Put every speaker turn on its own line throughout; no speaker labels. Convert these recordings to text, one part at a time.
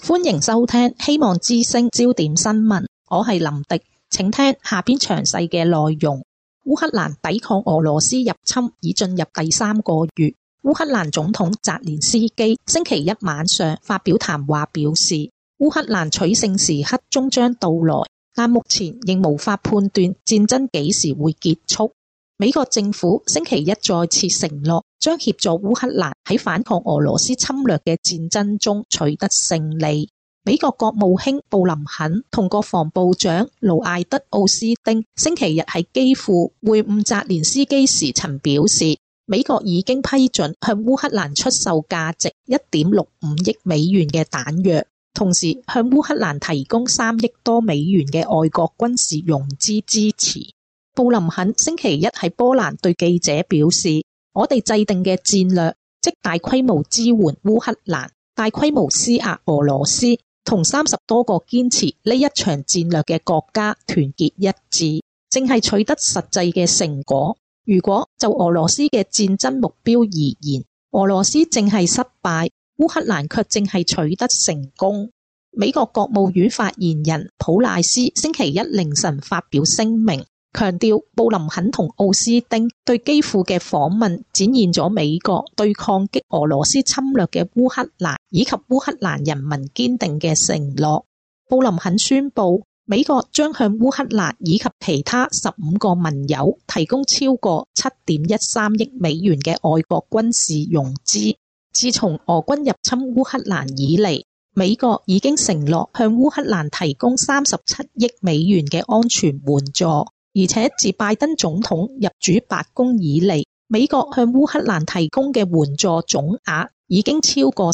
歡迎收聽希望之聲焦點新聞，我係林迪，請聽下邊詳細嘅內容。烏克蘭抵抗俄羅斯入侵已進入第3個月。烏克蘭總統澤連斯基星期一晚上發表談話，表示烏克蘭取勝時刻終將到來，但目前仍無法判斷戰爭幾時會結束。美國政府星期一再次承諾將協助烏克蘭喺反抗俄羅斯侵略嘅戰爭中取得勝利。美國國務卿布林肯同國防部長盧艾德奧斯丁星期日喺基輔會晤澤連斯基時曾表示，美國已經批准向烏克蘭出售價值 1.65 億美元嘅彈藥，同時向烏克蘭提供3億多美元嘅外國軍事融資支持。布林肯星期一喺波蘭對記者表示，我哋制定嘅戰略即大規模支援烏克蘭、大規模施壓俄羅斯，同30多個堅持呢一場戰略嘅國家團結一致，正係取得實際嘅成果。如果就俄羅斯嘅戰爭目標而言，俄羅斯正係失敗，烏克蘭卻正係取得成功。美國國務院發言人普賴斯星期一凌晨發表聲明，強調布林肯同奧斯丁對基輔嘅訪問展現咗美國對抗擊俄羅斯侵略嘅烏克蘭以及烏克蘭人民堅定嘅承諾。布林肯宣布，美國將向烏克蘭以及其他15個盟友提供超過 7.13 億美元嘅外國軍事融資。自從俄軍入侵烏克蘭以嚟，美國已經承諾向烏克蘭提供37億美元嘅安全援助。而且自拜登總統入主白宮以嚟，美國向烏克蘭提供嘅援助總額已經超過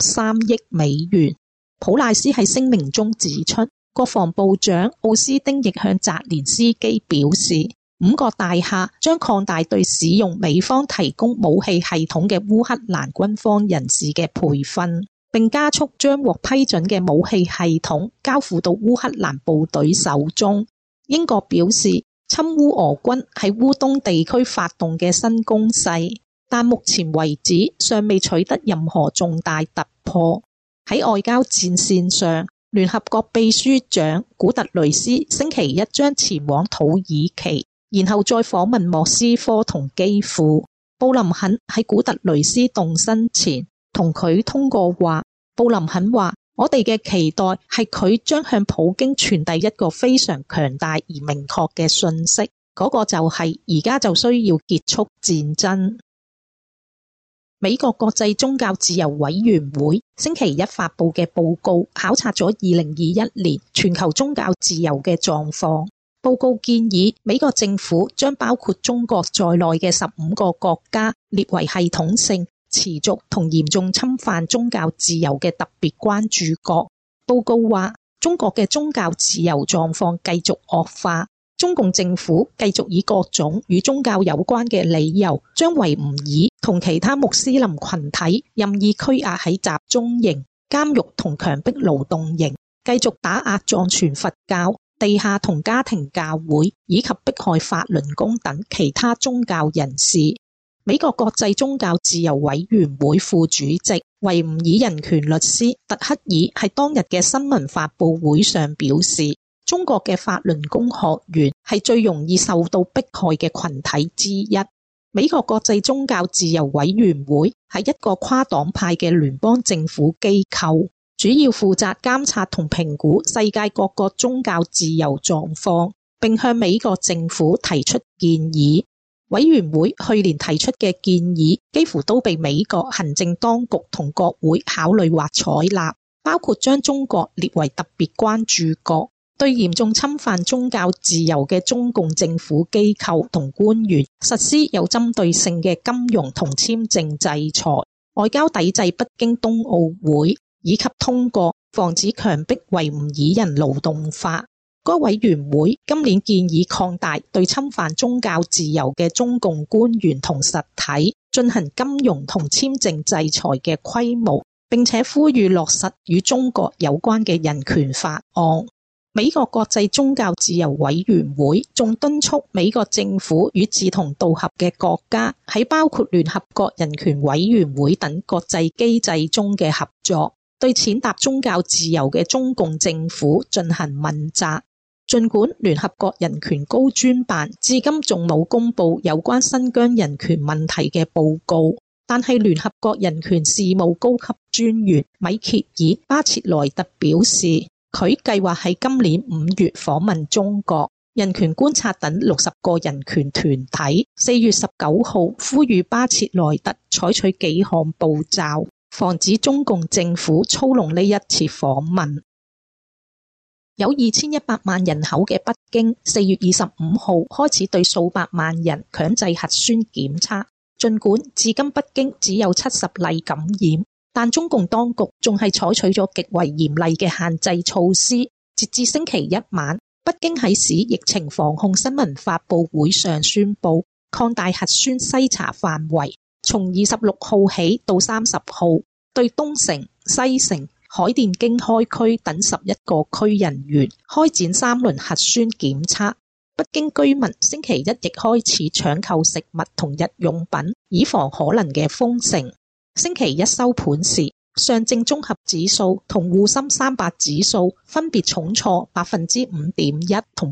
43億美元。普賴斯喺聲明中指出，國防部長奧斯丁亦向澤連斯基表示，5個大廈將擴大對使用美方提供武器系統嘅烏克蘭軍方人士嘅培訓，並加速將獲批准嘅武器系統交付到烏克蘭部隊手中。英國表示，侵烏俄軍喺烏東地區發動嘅新攻勢，但目前為止尚未取得任何重大突破。喺外交戰線上，聯合國秘書長古特雷斯星期一將前往土耳其，然後再訪問莫斯科同基輔。布林肯喺古特雷斯動身前同佢通過話，布林肯話，我哋嘅期待係佢將向普京傳遞一個非常強大而明確嘅訊息，嗰個就係而家就需要結束戰爭。美國國際宗教自由委員會星期一發布嘅報告考察咗2021年全球宗教自由嘅狀況。報告建議美國政府將包括中國在內嘅15個國家列為系統性、持續同嚴重侵犯宗教自由嘅特別關注國。報告話，中國嘅宗教自由狀況繼續惡化，中共政府繼續以各種與宗教有關嘅理由，將維吾爾同其他穆斯林群體任意拘押喺集中營、監獄同強迫勞動營，繼續打壓藏傳佛教、地下同家庭教會，以及迫害法輪功等其他宗教人士。美國國際宗教自由委員會副主席維吾爾人權律師特克爾喺當日嘅新聞發佈會上表示，中國嘅法輪功學員係最容易受到迫害嘅群體之一。美國國際宗教自由委員會係一個跨黨派嘅聯邦政府機構，主要負責監察同評估世界各個宗教自由狀況，並向美國政府提出建議。委員會去年提出嘅建議幾乎都被美國行政當局同國會考慮或採納，包括將中國列為特別關注國，對嚴重侵犯宗教自由嘅中共政府機構同官員實施有針對性嘅金融同簽證制裁，外交抵制北京冬奧會，以及通過防止強迫維吾爾人勞動法。該委員會今年建議擴大對侵犯宗教自由嘅中共官員同實體進行金融同簽證制裁嘅規模，並且呼籲落實與中國有關嘅人權法案。美國國際宗教自由委員會仲敦促美國政府與志同道合嘅國家喺包括聯合國人權委員會等國際機制中嘅合作， 對踐踏宗教自由嘅中共政府進行問責。儘管聯合國人權高專辦至今仲冇公布有關新疆人權問題嘅報告，但係聯合國人權事務高級專員米歇爾巴切萊特表示，佢計劃喺今年5月訪問中國。人權觀察等60個人權團體4月19號呼籲巴切萊特採取幾項步驟，防止中共政府操弄呢一次訪問。有2100萬人口嘅北京4月25號開始對數百萬人強制核酸檢測，儘管至今北京只有70例感染，但中共當局仲係採取咗極為嚴厲嘅限制措施。截至星期一晚，北京喺市疫情防控新聞發佈會上宣布擴大核酸篩查範圍，從26號起到30號，對東城、西城、海淀經開區等11個區人員開展3輪核酸檢測。北京居民星期一亦開始搶購食物同日用品，以防可能嘅封城。星期一收盤時，上證綜合指數同滬深300指數分別重挫 5.1% 同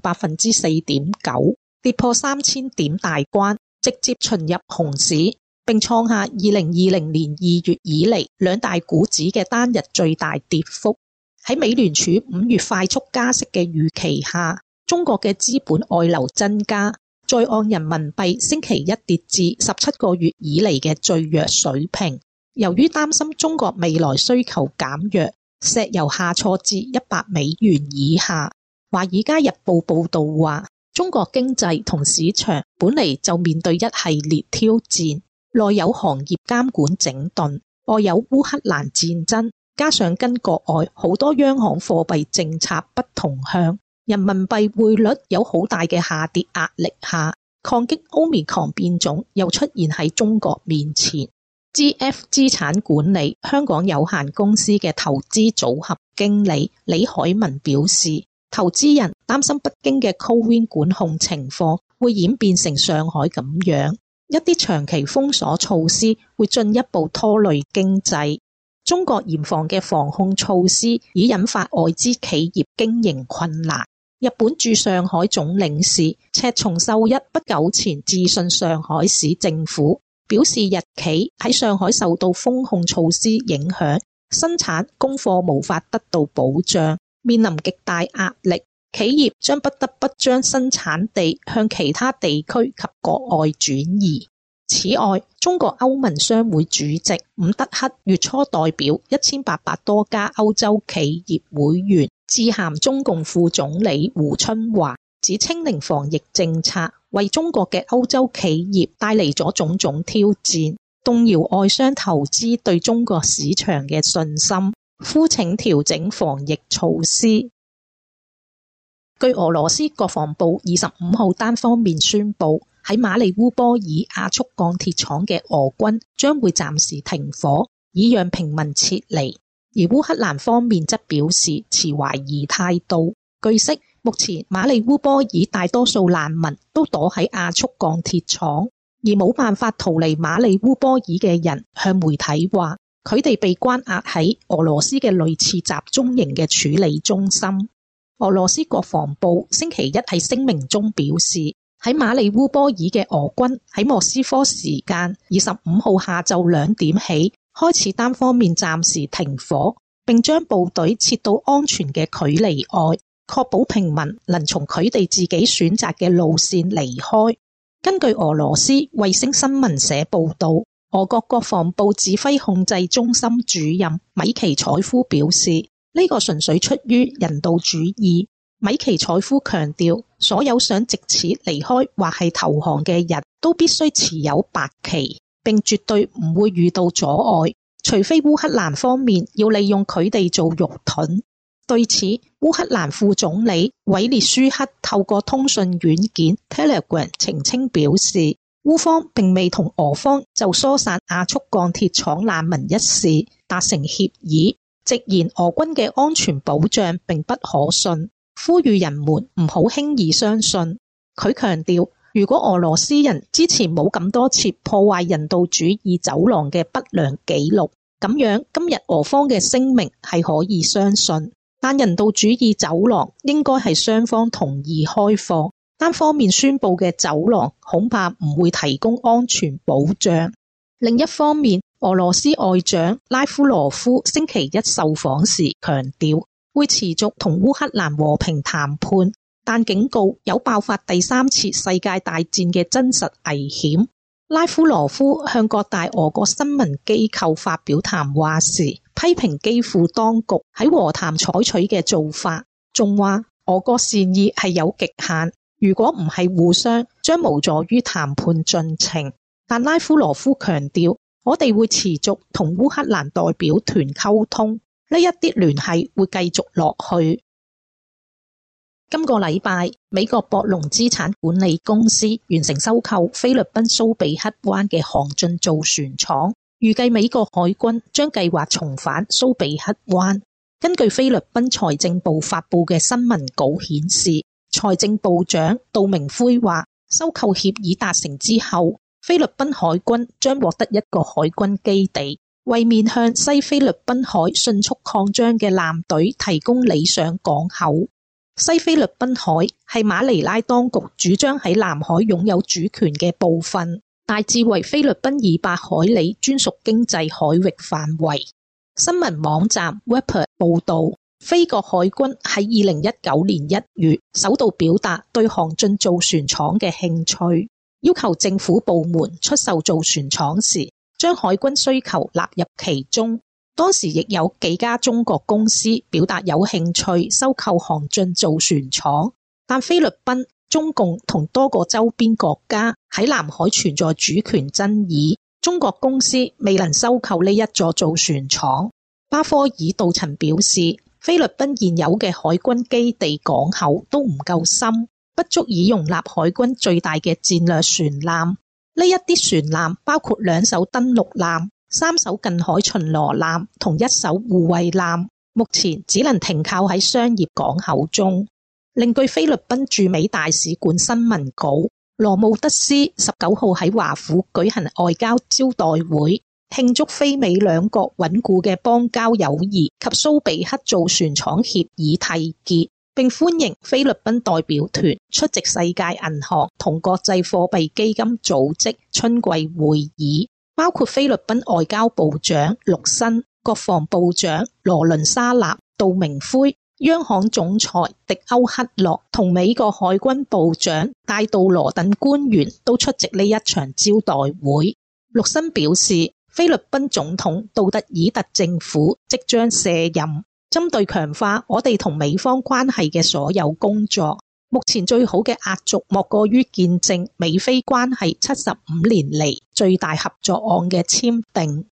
4.9%， 跌破3000點大關，直接巡入熊市，並創下2020年2月以嚟兩大股指嘅單日最大跌幅。喺美聯儲5月快速加息嘅預期下，中國嘅資本外流增加，在岸人民幣星期一跌至17個月以嚟嘅最弱水平。由於擔心中國未來需求減弱，石油下挫至100美元以下。華爾街日報報道話，中國經濟同市場本嚟就面對一系列挑戰，內有行業監管整頓，外有烏克蘭戰爭，加上跟國外好多央行貨幣政策不同向，人民幣匯率有好大嘅下跌壓力下，抗擊 Omicron 變種又出現喺中國面前。GF 資產管理香港有限公司嘅投資組合經理李海文表示，投資人擔心北京嘅 COVID 管控情況會演變成上海咁樣，一啲長期封鎖措施會進一步拖累經濟。中國嚴防嘅防控措施已引發外資企業經營困難。日本駐上海總領事赤松秀一不久前致信上海市政府，表示日企喺上海受到封控措施影響，生產供貨無法得到保障，面臨極大壓力，企業將不得不將生產地向其他地區及國外轉移。此外，中國歐盟商會主席伍德克月初代表1800多家歐洲企業會員致函中共副總理胡春華，指清零防疫政策為中國嘅歐洲企業帶嚟咗種種挑戰，動搖外商投資對中國市場嘅信心，呼請調整防疫措施。據俄羅斯國防部25號單方面宣布，喺馬里烏波爾亞速鋼鐵廠嘅俄軍將會暫時停火，以讓平民撤離。而烏克蘭方面則表示持懷疑態度。據悉，目前馬里烏波爾大多數難民都躲喺亞速鋼鐵廠，而冇辦法逃離馬里烏波爾嘅人向媒體話，佢哋被關押喺俄羅斯嘅類似集中營嘅處理中心。俄羅斯國防部星期一喺聲明中表示，喺馬里烏波爾嘅俄軍喺莫斯科時間25號下晝2點起開始單方面暫時停火，並將部隊撤到安全嘅距離外，確保平民能從佢哋自己選擇嘅路線離開。根據俄羅斯衛星新聞社報道，俄國國防部指揮控制中心主任米奇采夫表示，呢個純粹出於人道主義。米奇采夫強調，所有想藉此離開或係投降嘅人都必須持有白旗，並絕對唔會遇到阻礙，除非烏克蘭方面要利用佢哋做肉盾。對此，烏克蘭副總理韋列舒克透過通訊軟件 Telegram 澄清表示，烏方並未同俄方就疏散亞速鋼鐵廠難民一事達成協議，直言俄軍嘅安全保障並不可信，呼籲人們唔好輕易相信。佢強調，如果俄羅斯人之前冇咁多次破壞人道主義走廊嘅不良記錄， 咁樣今日俄方嘅聲明係可以相信，但人道主義走廊應該係雙方同意開放，單方面宣布嘅走廊恐怕唔會提供安全保障。另一方面，俄羅斯外長拉夫羅夫星期一受訪時強調，會持續同烏克蘭和平談判，但警告有爆發第三次世界大戰嘅真實危險。拉夫羅夫向各大俄國新聞機構發表談話時，批評基輔當局喺和談採取嘅做法，仲話俄國善意係有極限，如果唔係互相，將無助於談判進程。但拉夫羅夫強調，我哋會持續同烏克蘭代表團溝通，呢一啲聯繫會繼續落去。今個禮拜，美國博龍資產管理公司完成收購菲律賓蘇比克灣嘅航進造船廠，預計美國海軍將計劃重返蘇比克灣。根據菲律賓財政部發布嘅新聞稿顯示，財政部長杜明輝話，收購協議達成之後，菲律賓海軍將獲得一個海軍基地，為面向西菲律賓海迅速擴張嘅艦隊提供理想港口。西菲律賓海係馬尼拉當局主張喺南海擁有主權嘅部分，大致為菲律賓200海里專屬經濟海域範圍。新聞網站 Webber 報道，菲國海軍喺2019年1月首度表達對航進造船廠嘅興趣，要求政府部門出售造船廠時，將海軍需求納入其中。當時亦有幾家中國公司表達有興趣收購航進造船廠，但菲律賓、中共同多個周邊國家喺南海存在主權爭議，中國公司未能收購呢一座造船廠。巴科爾道曾表示，菲律賓現有嘅海軍基地港口都唔夠深，不足以容納海軍最大嘅戰略船艦。呢一啲船艦包括2艘登陸艦、3艘近海巡邏艦同1艘護衛艦，目前只能停靠喺商業港口中。另據菲律賓駐美大使館新聞稿，羅姆德斯19號喺華府舉行外交招待會，慶祝菲美兩國穩固嘅邦交友誼及蘇比克造船廠協議締結，並歡迎菲律賓代表團出席世界銀行同國際貨幣基金組織春季會議，包括菲律賓外交部長陸辛、國防部長羅倫沙納、杜明輝、央行總裁迪歐克洛同美國海軍部長戴杜羅等官員都出席呢一場招待會。陸辛表示，菲律賓總統杜特爾特政府即將卸任，針對強化我哋同美方關係嘅所有工作，目前最好嘅壓軸莫過於見證美菲關係75年嚟最大合作案嘅簽訂。